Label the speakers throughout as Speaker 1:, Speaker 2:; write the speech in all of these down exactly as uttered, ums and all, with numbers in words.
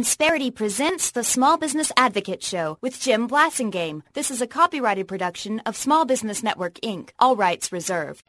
Speaker 1: Insperity presents the Small Business Advocate Show with Jim Blasingame. This is a copyrighted production of Small Business Network, Incorporated. All rights reserved.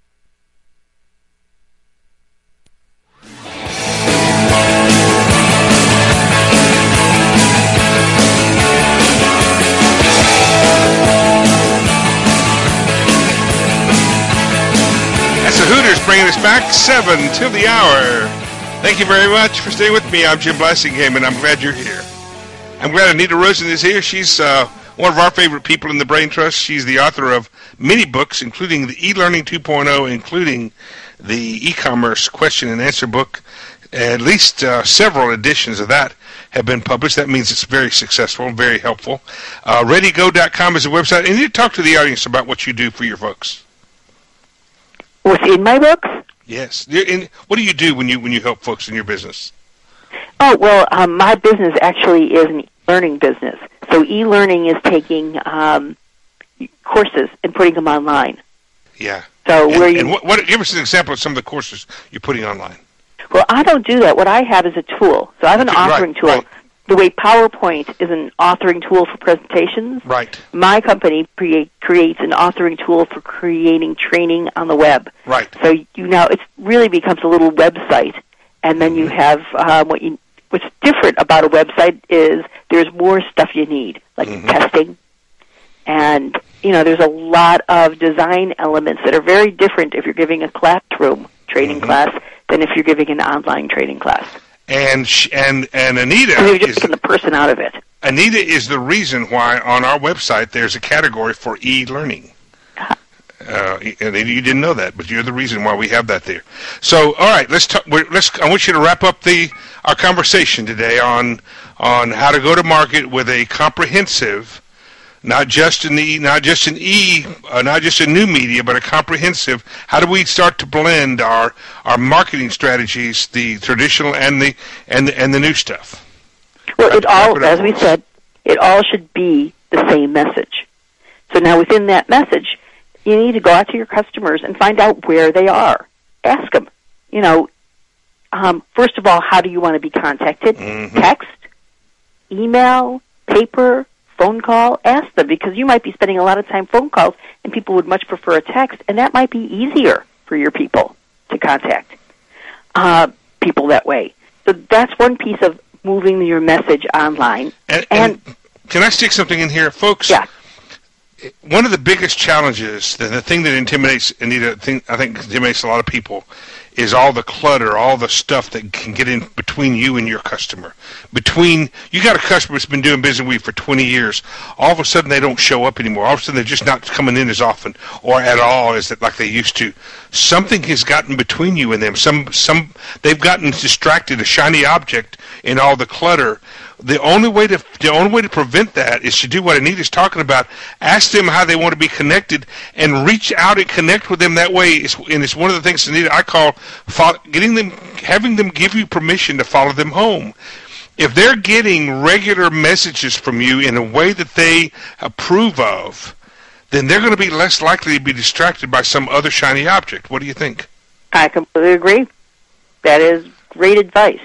Speaker 2: That's the Hooters bringing us back seven till the hour. Thank you very much for staying with me. I'm Jim Blasingame, and I'm glad you're here. I'm glad Anita Rosen is here. She's uh, one of our favorite people in the Brain Trust. She's the author of many books, including the eLearning two point oh, including the e-commerce question and answer book. At least uh, several editions of that have been published. That means it's very successful and very helpful. Uh, ready go dot com is a website. And you talk to the audience about what you do for your folks.
Speaker 3: What's in my books?
Speaker 2: Yes. In, what do you do when you when you help folks in your business?
Speaker 3: Oh, well, um, my business actually is an e-learning business. So e-learning is taking um, courses and putting them online.
Speaker 2: Yeah.
Speaker 3: So
Speaker 2: and,
Speaker 3: where you
Speaker 2: and what, what? Give us an example of some of the courses you're putting online.
Speaker 3: Well, I don't do that. What I have is a tool. So I have an
Speaker 2: Right,
Speaker 3: authoring tool.
Speaker 2: right.
Speaker 3: The way PowerPoint is an authoring tool for presentations,
Speaker 2: Right.
Speaker 3: my company create, creates an authoring tool for creating training on the web.
Speaker 2: Right.
Speaker 3: So you now it really becomes a little website, and then you have um, what you. What's different about a website is there's more stuff you need, like
Speaker 2: Mhm.
Speaker 3: testing, and you know there's a lot of design elements that are very different if you're giving a classroom training
Speaker 2: Mhm.
Speaker 3: class than if you're giving an online training class.
Speaker 2: And sh- and and Anita
Speaker 3: So you're just
Speaker 2: is
Speaker 3: taking the person out of it.
Speaker 2: Anita is the reason why on our website there's a category for e-learning. Uh, and you didn't know that, but you're the reason why we have that there. So, all right, let's talk. We're, let's. I want you to wrap up the our conversation today on on how to go to market with a comprehensive, not just an e, not just an e, uh, not just a new media, but a comprehensive. How do we start to blend our our marketing strategies, the traditional and the and the, and the new stuff?
Speaker 3: Well,
Speaker 2: Wrap-
Speaker 3: it all,
Speaker 2: wrap it up
Speaker 3: as
Speaker 2: for
Speaker 3: we
Speaker 2: us.
Speaker 3: said, it all should be the same message. So now within that message, you need to go out to your customers and find out where they are. Ask them, you know, um, first of all, how do you want to be contacted?
Speaker 2: Mhm.
Speaker 3: Text, email, paper, phone call? Ask them, because you might be spending a lot of time phone calls, and people would much prefer a text, and that might be easier for your people to contact uh, people that way. So that's one piece of moving your message online.
Speaker 2: And, and can I stick something in here, folks?
Speaker 3: Yeah.
Speaker 2: One of the biggest challenges, the, the thing that intimidates Anita, thing, I think intimidates a lot of people, is all the clutter, all the stuff that can get in between you and your customer. Between you got a customer that's been doing business with you for twenty years, all of a sudden they don't show up anymore. All of a sudden they're just not coming in as often or at all as it like they used to. Something has gotten between you and them. Some some they've gotten distracted, a shiny object in all the clutter. The only way to the only way to prevent that is to do what Anita's talking about. Ask them how they want to be connected, and reach out and connect with them that way. It's, and it's one of the things, Anita, I call follow, getting them, having them give you permission to follow them home. If they're getting regular messages from you in a way that they approve of, then they're going to be less likely to be distracted by some other shiny object. What do you think?
Speaker 3: I completely agree. That is great advice.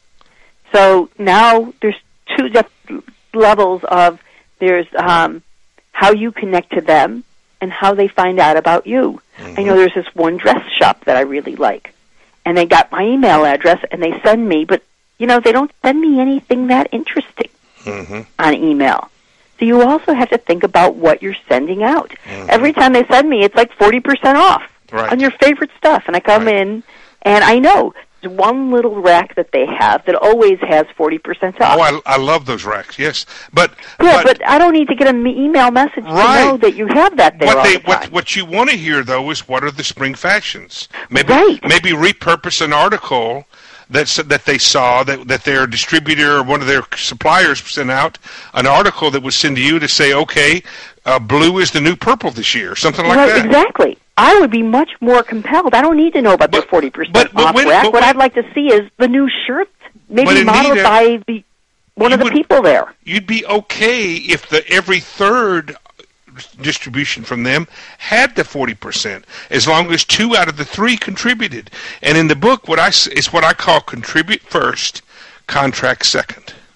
Speaker 3: So now there's two different levels of there's um, how you connect to them and how they find out about you.
Speaker 2: Mm-hmm.
Speaker 3: I know there's this one dress shop that I really like, and they got my email address and they send me, but you know they don't send me anything that interesting
Speaker 2: Mm-hmm.
Speaker 3: on email. So you also have to think about what you're sending out.
Speaker 2: Mm-hmm.
Speaker 3: Every time they send me, it's like forty percent off
Speaker 2: Right.
Speaker 3: on your favorite stuff, and I come
Speaker 2: Right.
Speaker 3: in and I know there's one little rack that they have that always has forty percent off.
Speaker 2: Oh, I, I love those racks. Yes, but
Speaker 3: yeah, but, I don't need to get an email message
Speaker 2: Right.
Speaker 3: to know that you have that there
Speaker 2: what
Speaker 3: all
Speaker 2: they
Speaker 3: the time.
Speaker 2: what what you want to hear though is what are the spring fashions? Maybe
Speaker 3: Right.
Speaker 2: maybe repurpose an article that's that they saw that that their distributor or one of their suppliers sent out an article that was sent to you to say, okay, uh, blue is the new purple this year, something like
Speaker 3: right,
Speaker 2: that.
Speaker 3: Exactly. I would be much more compelled. I don't need to know about
Speaker 2: But-
Speaker 3: the forty percent
Speaker 2: but- but
Speaker 3: off
Speaker 2: wait-
Speaker 3: rack.
Speaker 2: but
Speaker 3: what
Speaker 2: wait-
Speaker 3: I'd like to see is the new shirt,
Speaker 2: But
Speaker 3: maybe modeled
Speaker 2: Anita,
Speaker 3: by the one of
Speaker 2: you
Speaker 3: the
Speaker 2: would-
Speaker 3: people there.
Speaker 2: You'd be okay if the every third distribution from them had the forty percent, as long as two out of the three contributed. And in the book, what I s- it's what I call contribute first, contract second.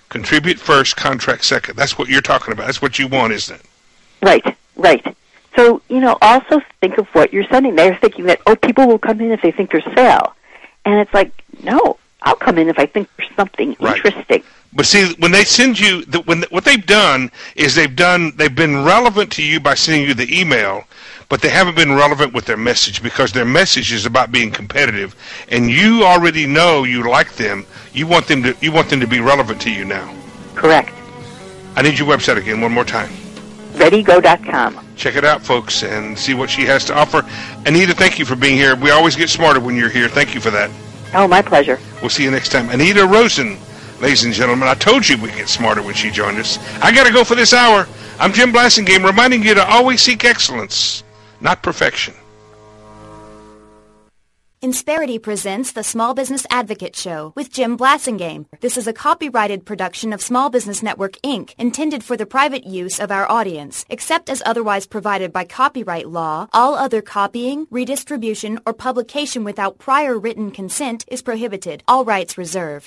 Speaker 2: Contribute first, contract second. That's what you're talking about. That's what you want, isn't it?
Speaker 3: Right, right. So, you know, also think of what you're sending. They're thinking that, oh, people will come in if they think there's a sale. And it's like, no, I'll come in if I think there's something
Speaker 2: Right.
Speaker 3: interesting.
Speaker 2: But see, when they send you, the, when what they've done is they've done, they've been relevant to you by sending you the email, but they haven't been relevant with their message because their message is about being competitive, and you already know you like them. You want them to, you want them to be relevant to you now.
Speaker 3: Correct.
Speaker 2: I need your website again one more time.
Speaker 3: ready go dot com.
Speaker 2: Check it out, folks, and see what she has to offer. Anita, thank you for being here. We always get smarter when you're here. Thank you for that.
Speaker 3: Oh, my pleasure.
Speaker 2: We'll see you next time. Anita Rosen, ladies and gentlemen. I told you we'd get smarter when she joined us. I got to go for this hour. I'm Jim Blasingame, reminding you to always seek excellence, not perfection.
Speaker 1: Insperity presents the Small Business Advocate Show with Jim Blasingame. This is a copyrighted production of Small Business Network, Incorporated, intended for the private use of our audience. Except as otherwise provided by copyright law, all other copying, redistribution, or publication without prior written consent is prohibited. All rights reserved.